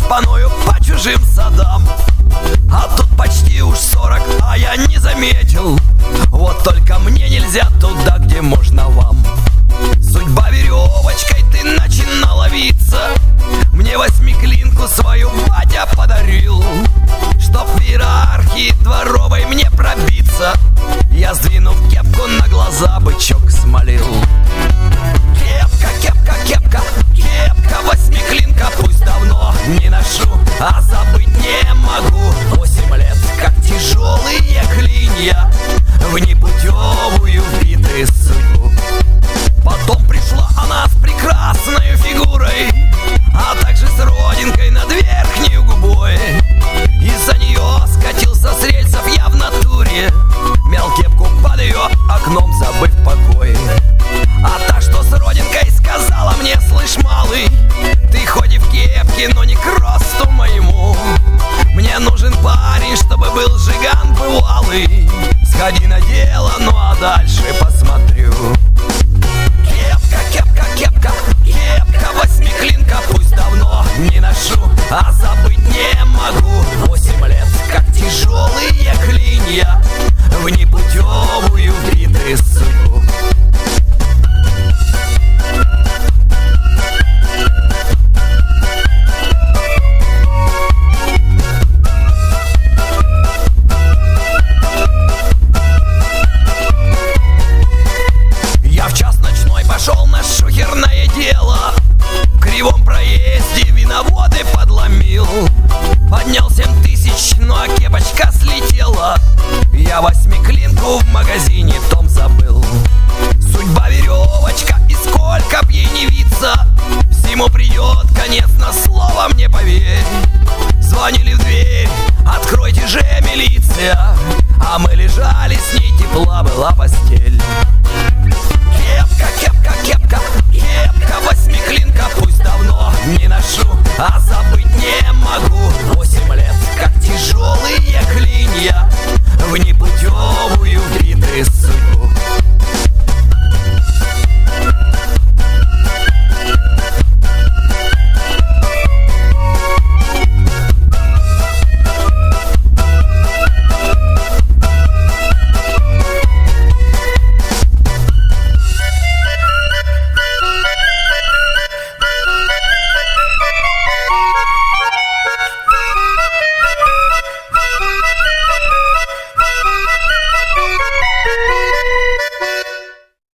шпаную по чужим садам. А тут почти уж 40, а я не заметил. Вот только мне нельзя туда, где можно вам. Судьба веревочкой ты начинала виться. Мне восьмиклинку свою батя подарил, чтоб в иерархии дворовой мне пробиться. Я, сдвинув кепку, на глаза бычок смолил. Кепка, кепка, кепка, кепка, восьмиклинка, пусть давно не ношу, а забыть не могу. 8 лет, как тяжелые клинья, в непутевую вбиты судьбу. Потом пришла она с прекрасной фигурой, а также с родинкой над верхней губой. Из-за нее скатился с рельсов я в натуре, мял кепку под ее окном, забыв покой. А та, что с родинкой, сказала мне: слышь, малый, ты хоть и в кепке, но не к росту моему. Мне нужен парень, чтобы был жиган бывалый. Сходи на дело, ну а дальше посмотрю.